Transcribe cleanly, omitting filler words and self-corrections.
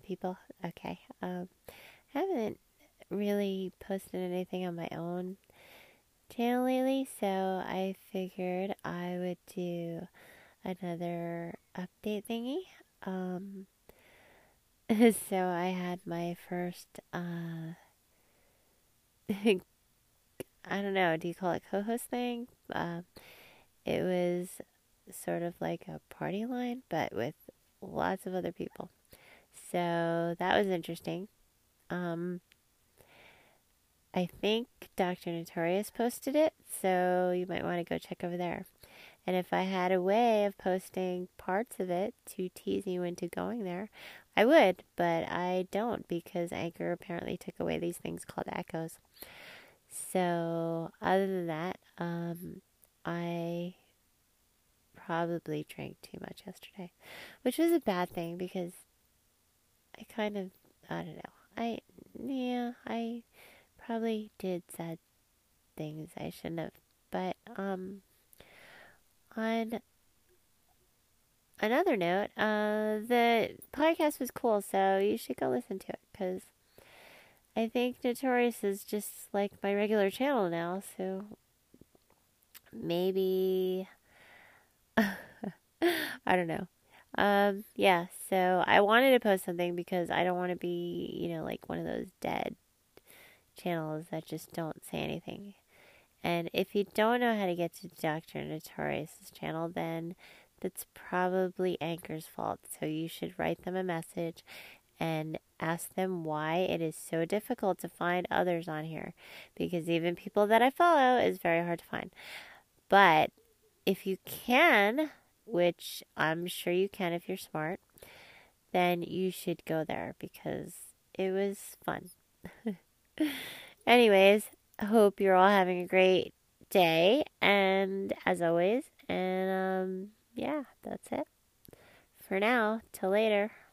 people? Okay. Haven't really posted anything on my own channel lately, so I figured I would do another update thingy. Um, so I had my first, I don't know, do you call it co-host thing? It was sort of like a party line, but with lots of other people. So that was interesting. Um, I think Dr. Notorious posted it, so you might want to go check over there. And if I had a way of posting parts of it to tease you into going there, I would, but I don't because Anchor apparently took away these things called echoes. So, other than that, I probably drank too much yesterday, which was a bad thing because I kind of, I don't know. I probably did sad things I shouldn't have. But, on another note, the podcast was cool, so you should go listen to it because I think Notorious is just like my regular channel now, so maybe I don't know. Yeah, so I wanted to post something because I don't want to be, like one of those dead channels that just don't say anything. And if you don't know how to get to Dr. Notorious's channel, then that's probably Anchor's fault. So you should write them a message and ask them why it is so difficult to find others on here. Because even people that I follow is very hard to find. But if you can, which I'm sure you can if you're smart, then you should go there because it was fun. Anyways, I hope you're all having a great day, and as always, and yeah, that's it for now. Till later.